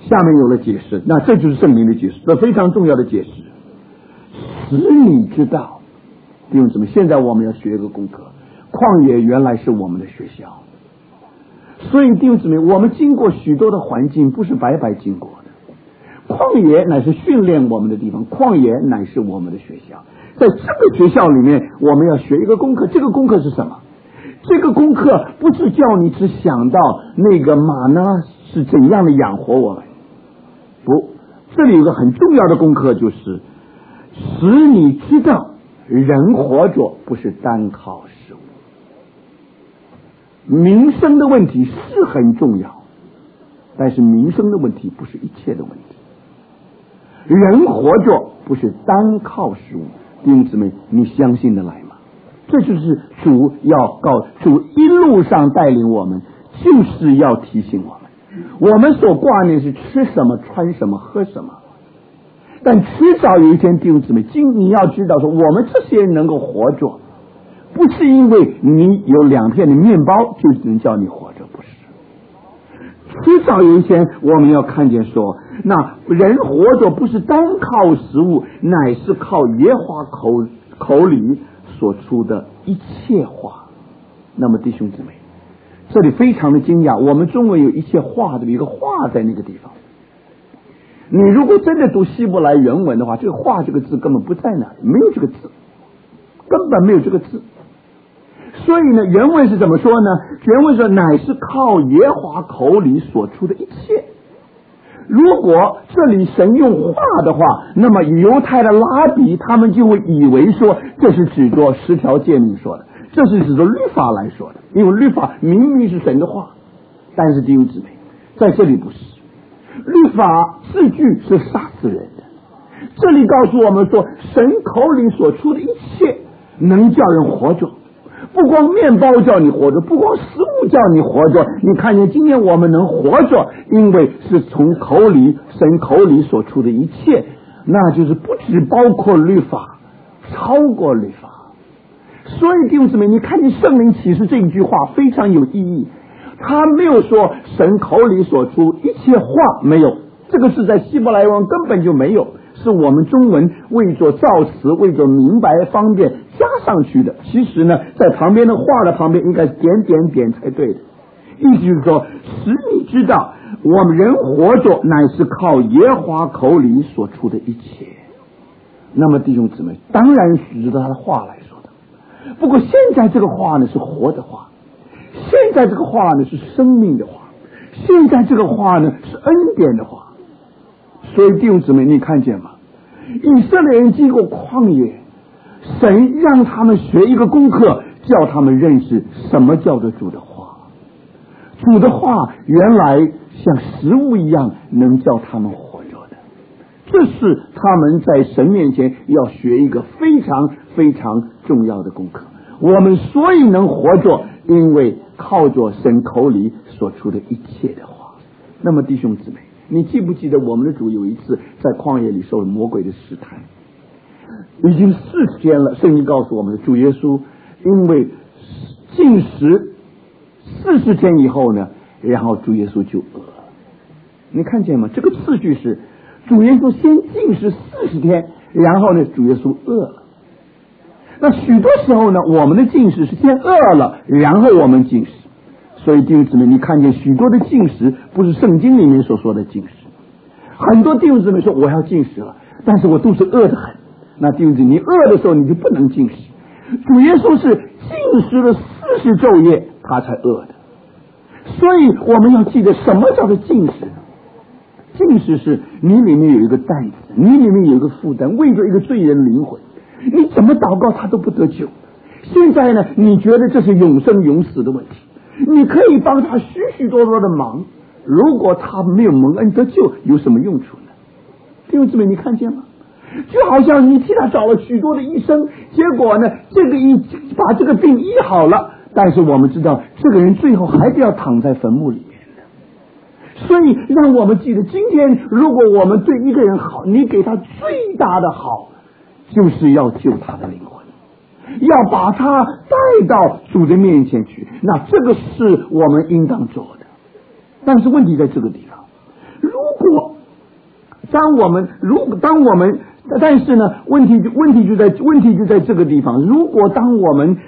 下面有了解释，那这就是圣灵的解释，这非常重要的解释，使你知道。弟兄姊妹，现在我们要学一个功课，旷野原来是我们的学校，所以弟兄姊妹，我们经过许多的环境，不是白白经过的。旷野乃是训练我们的地方，旷野乃是我们的学校。在这个学校里面，我们要学一个功课，这个功课是什么？这个功课不是叫你只想到那个马呢是怎样的养活我们，不，这里有个很重要的功课，就是使你知道人活着不是单靠食物。民生的问题是很重要，但是民生的问题不是一切的问题。人活着不是单靠食物，弟兄姊妹，你相信得来吗？这就是主一路上带领我们，就是要提醒我们，我们所挂念是吃什么、穿什么、喝什么。但迟早有一天，弟兄姊妹，你要知道说，我们这些人能够活着，不是因为你有2片的面包就能叫你活着，不是。迟早有一天，我们要看见说，那人活着不是单靠食物，乃是靠耶和华口里所出的一切话。那么弟兄姊妹，这里非常的惊讶，我们中文有一切话的一个话在那个地方。你如果真的读希伯来原文的话，这个话这个字根本不在那里，没有这个字，根本没有这个字。所以呢，原文是怎么说呢？原文说乃是靠耶和华口里所出的一切。如果这里神用话的话，那么犹太的拉比他们就会以为说这是指着10条诫命说的，这是指着律法来说的，因为律法明明是神的话。但是弟兄姊妹，在这里不是，律法字句是杀死人的。这里告诉我们说，神口里所出的一切能叫人活着，不光面包叫你活着，不光食物叫你活着。你看见今天我们能活着，因为是从神口里所出的一切，那就是不只包括律法，超过律法。所以弟兄姊妹，你看见圣灵启示这一句话非常有意义，他没有说神口里所出一切话，没有，这个是在希伯来文根本就没有，是我们中文为着造词，为着明白方便加上去的。其实呢，在旁边的话的旁边应该点点点才对的。意思就是说，使你知道我们人活着乃是靠耶和华口里所出的一切。那么弟兄姊妹，当然是指着他的话来说的。不过现在这个话呢是活的话，现在这个话呢是生命的话，现在这个话呢是恩典的话。所以弟兄姊妹，你看见吗？以色列人经过旷野，神让他们学一个功课，叫他们认识什么叫做主的话。主的话原来像食物一样能叫他们活着的，这是他们在神面前要学一个非常非常重要的功课。我们所以能活着，因为靠着神口里所出的一切的话。那么弟兄姊妹，你记不记得我们的主有一次在旷野里受了魔鬼的试探，已经40天了，圣经告诉我们的主耶稣因为禁食40天以后呢，然后主耶稣就饿了。你看见吗？这个次序是主耶稣先禁食40天，然后呢主耶稣饿了。那许多时候呢，我们的禁食是先饿了，然后我们禁食。所以弟兄姊妹，你看见许多的禁食不是圣经里面所说的禁食。很多弟兄姊妹说我要禁食了，但是我肚子饿得很。那弟兄姊妹，你饿的时候你就不能禁食。主耶稣是禁食了40昼夜他才饿的。所以我们要记得什么叫做禁食。禁食是你里面有一个担子，你里面有一个负担，为着一个罪人灵魂，你怎么祷告他都不得救。现在呢，你觉得这是永生永死的问题，你可以帮他许许多多的忙，如果他没有蒙恩得救，有什么用处呢？弟兄姊妹，你看见吗？就好像你替他找了许多的医生，结果呢，把这个病医好了，但是我们知道这个人最后还是要躺在坟墓里面的。所以让我们记得，今天如果我们对一个人好，你给他最大的好，就是要救他的灵魂，要把他带到主的面前去，那这个是我们应当做的。但是问题在这个地方，如果但是呢，问题就在这个地方。如果当我们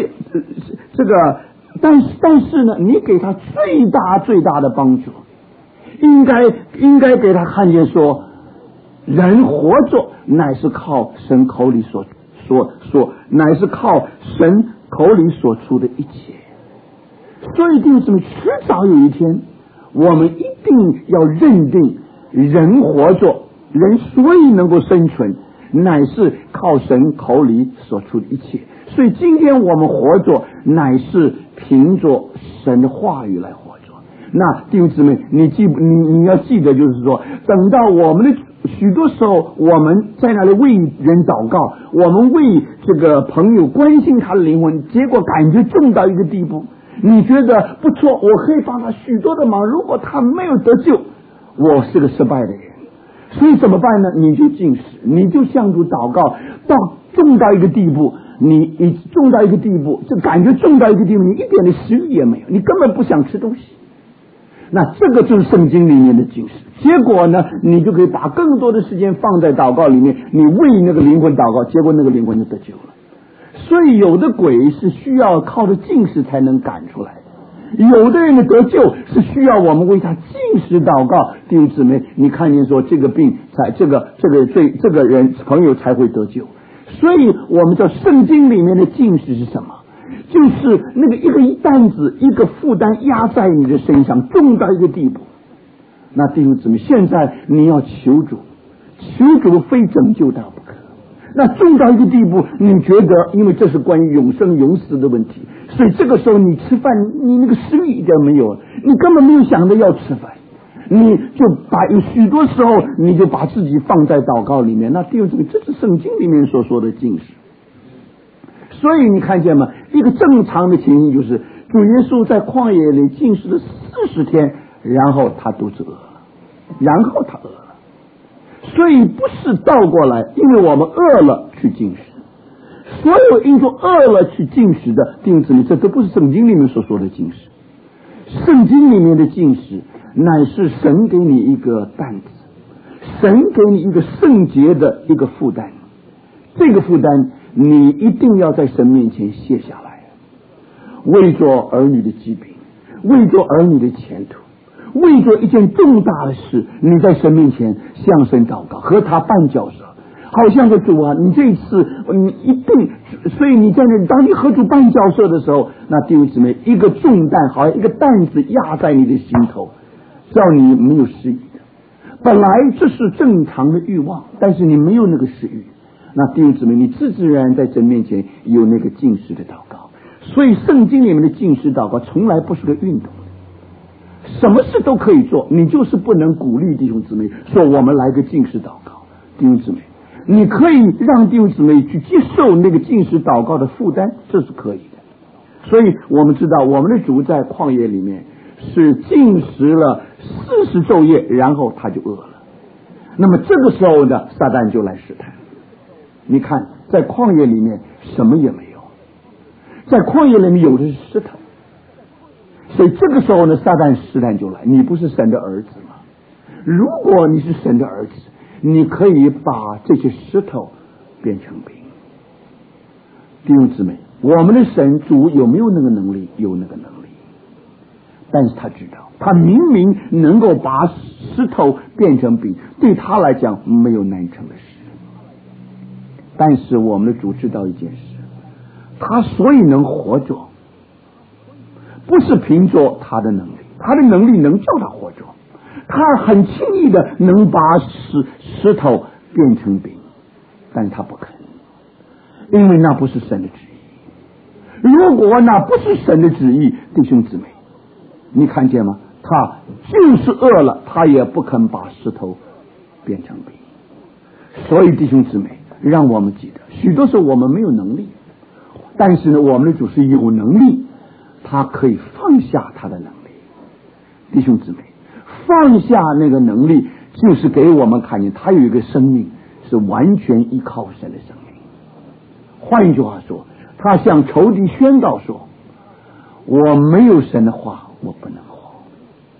但是呢，你给他最大的帮助，应该给他看见说，人活着乃是靠神口里乃是靠神口里所出的一切。所以弟兄姊妹，迟早有一天，我们一定要认定，人活着，人所以能够生存，乃是靠神口里所出的一切。所以今天我们活着，乃是凭着神的话语来活着。那弟兄姊妹，你要记得，就是说，等到我们的许多时候，我们在那里为人祷告，我们为这个朋友关心他的灵魂，结果感觉重到一个地步，你觉得不错，我可以帮他许多的忙，如果他没有得救，我是个失败的人。所以怎么办呢？你就禁食，你就向主祷告，重到一个地步，就感觉重到一个地步，你一点的食欲也没有，你根本不想吃东西。那这个就是圣经里面的禁食。结果呢，你就可以把更多的时间放在祷告里面，你为那个灵魂祷告，结果那个灵魂就得救了。所以有的鬼是需要靠着禁食才能赶出来的，有的人的得救是需要我们为他禁食祷告。弟兄姊妹，你看见说这个病才这个人朋友才会得救。所以我们叫圣经里面的禁食是什么？就是那个一个担子，一个负担压在你的身上，重到一个地步。那弟兄姊妹，现在你要求主非拯救他不可。那重到一个地步，你觉得，因为这是关于永生永死的问题，所以这个时候你吃饭，你那个食欲一点没有，你根本没有想着要吃饭，你就有许多时候你就把自己放在祷告里面。那弟兄姊妹，这是圣经里面所说的禁食。所以你看见吗？一个正常的情形就是主耶稣在旷野里禁食了40天，然后他肚子饿了，所以不是倒过来，因为我们饿了去禁食。所有因着饿了去禁食的弟兄姊妹，这都不是圣经里面所说的禁食。圣经里面的禁食乃是神给你一个担子，神给你一个圣洁的一个负担，这个负担你一定要在神面前卸下来，为着儿女的疾病，为着儿女的前途，为着一件重大的事，你在神面前向神祷告，和他办交涉，好像说主啊，你这一次你一定，所以你在那当你和主办交涉的时候，那弟兄姊妹，一个重担好像一个担子压在你的心头，叫你没有食欲的。本来这是正常的欲望，但是你没有那个食欲，那弟兄姊妹，你自然在神面前有那个禁食的祷告。所以圣经里面的禁食祷告从来不是个运动，什么事都可以做，你就是不能鼓励弟兄姊妹说我们来个禁食祷告。弟兄姊妹，你可以让弟兄姊妹去接受那个禁食祷告的负担，这是可以的。所以我们知道我们的主在旷野里面是禁食了40昼夜，然后他就饿了。那么这个时候呢，撒旦就来试探。你看在旷野里面什么也没有，在旷野里面有的是石头，所以这个时候呢，撒旦试探就来，你不是神的儿子吗？如果你是神的儿子，你可以把这些石头变成饼。弟兄姊妹，我们的神主有没有那个能力？有那个能力，但是他知道，他明明能够把石头变成饼，对他来讲没有难成的事。但是我们的主知道一件事，他所以能活着，不是凭着他的能力，他的能力能叫他活着，他很轻易的能把石头变成饼，但是他不肯，因为那不是神的旨意。如果那不是神的旨意，弟兄姊妹，你看见吗？他就是饿了，他也不肯把石头变成饼。所以弟兄姊妹，让我们记得，许多时候我们没有能力，但是呢，我们的主是有能力，他可以放下他的能力。弟兄姊妹，放下那个能力，就是给我们看见他有一个生命是完全依靠神的生命。换一句话说，他向仇敌宣告说，我没有神的话我不能活，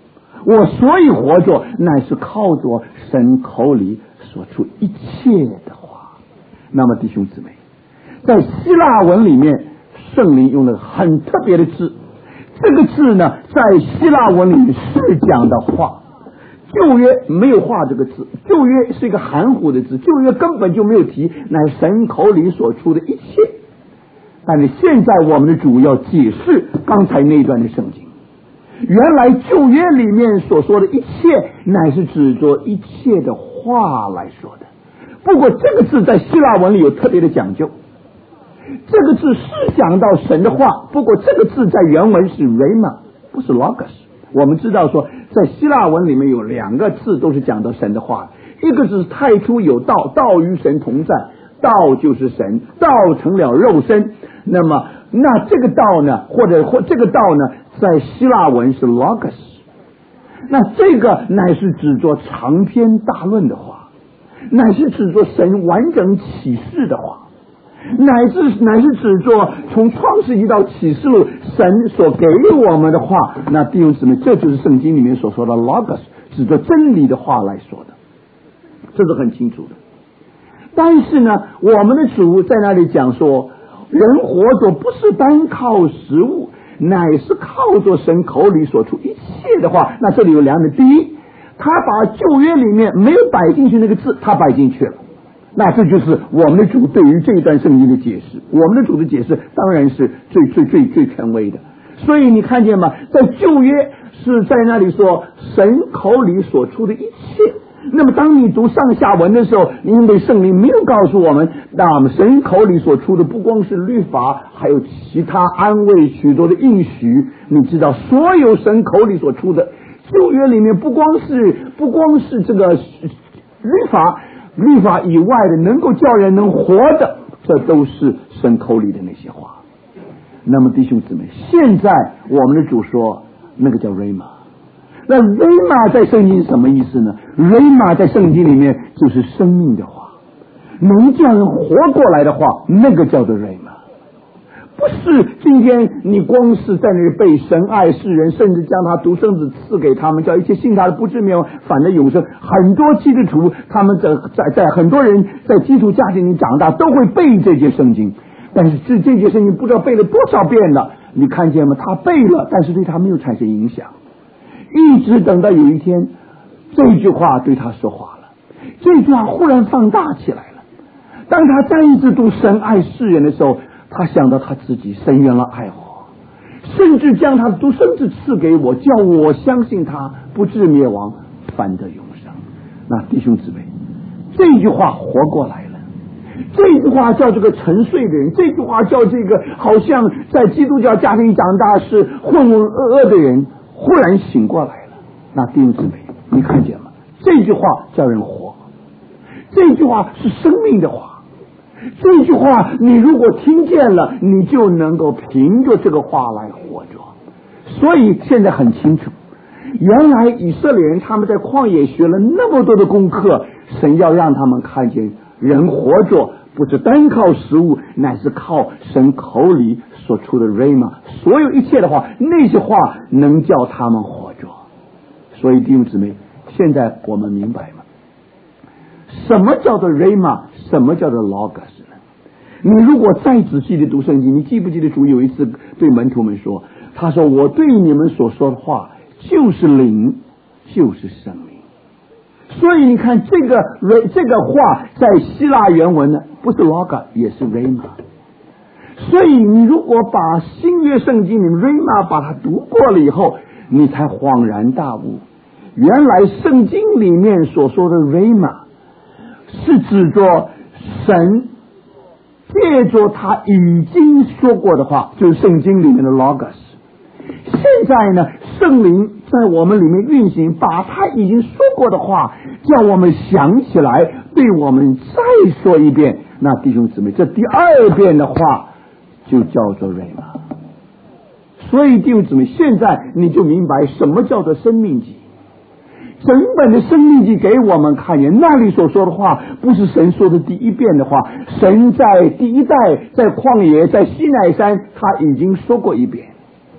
我所以活着，乃是靠着神口里说出一切的话。那么弟兄姊妹，在希腊文里面，圣灵用了很特别的字，这个字呢，在希腊文里面是讲的话。旧约没有话这个字，旧约是一个含糊的字，旧约根本就没有提，乃神口里所出的一切。但是现在我们的主要解释刚才那一段的圣经，原来旧约里面所说的一切，乃是指着一切的话来说的。不过这个字在希腊文里有特别的讲究，这个字是讲到神的话，不过这个字在原文是 rhema， 不是 logos。我们知道说，在希腊文里面有两个字都是讲到神的话，一个是太初有道，道与神同在，道就是神，道成了肉身。那这个道呢，或这个道呢，在希腊文是 logos。那这个乃是指着长篇大论的话，乃是指着神完整启示的话。乃是指着从创世纪到启示录神所给我们的话。那弟兄姊妹，这就是圣经里面所说的 logos， 指着真理的话来说的，这是很清楚的。但是呢，我们的主在那里讲说，人活着不是单靠食物，乃是靠着神口里所出一切的话。那这里有两点，第一，他把旧约里面没有摆进去那个字，他摆进去了。那这就是我们的主对于这一段圣经的解释。我们的主的解释当然是最权威的。所以你看见吗？在旧约是在那里说神口里所出的一切。那么当你读上下文的时候，因为圣灵没有告诉我们，那么神口里所出的不光是律法，还有其他安慰许多的应许。你知道所有神口里所出的，旧约里面不光是这个律法以外的能够叫人能活的，这都是神口里的那些话。那么弟兄姊妹，现在我们的主说那个叫 rhema。 那 rhema 在圣经什么意思呢？ rhema 在圣经里面就是生命的话，能叫人活过来的话，那个叫做 rhema。不是今天你光是在那里被神爱世人，甚至将他独生子赐给他们，叫一切信他的不至灭亡，反得永生。很多基督徒他们在很多人在基督家庭里长大，都会背这些圣经，但是这些圣经不知道背了多少遍了。你看见吗？他背了，但是对他没有产生影响，一直等到有一天这句话对他说话了，这句话忽然放大起来了。当他再一次读神爱世人的时候，他想到他自己，神原来爱我，甚至将他的独生子赐给我，叫我相信他不至灭亡，反得永生。那弟兄姊妹，这句话活过来了，这句话叫这个沉睡的人，这句话叫这个好像在基督教家庭长大是浑浑噩噩的人忽然醒过来了。那弟兄姊妹，你看见吗？这句话叫人活，这句话是生命的话。这句话你如果听见了，你就能够凭着这个话来活着。所以现在很清楚，原来以色列人他们在旷野学了那么多的功课，神要让他们看见人活着不是单靠食物，乃是靠神口里所出的 rhema， 所有一切的话，那些话能叫他们活着。所以弟兄姊妹，现在我们明白吗？什么叫做 rhema， 什么叫做 logos 呢？你如果再仔细的读圣经，你记不记得主有一次对门徒们说，他说我对你们所说的话就是灵，就是生命。所以你看这个话在希腊原文呢，不是 logos 也是 rhema。所以你如果把新约圣经里 rhema 把它读过了以后，你才恍然大悟，原来圣经里面所说的 rhema是指着神借着他已经说过的话，就是圣经里面的 logos。 现在呢，圣灵在我们里面运行，把他已经说过的话叫我们想起来，对我们再说一遍。那弟兄姊妹，这第二遍的话就叫做 rhema。 所以弟兄姊妹，现在你就明白什么叫做生命记。整本的生命记给我们看见，那里所说的话不是神说的第一遍的话，神在第一代在旷野在西乃山他已经说过一遍。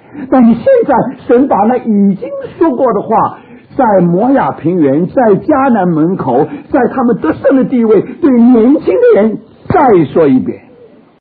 但是现在神把那已经说过的话，在摩亚平原，在迦南门口，在他们得胜的地位，对年轻的人再说一遍。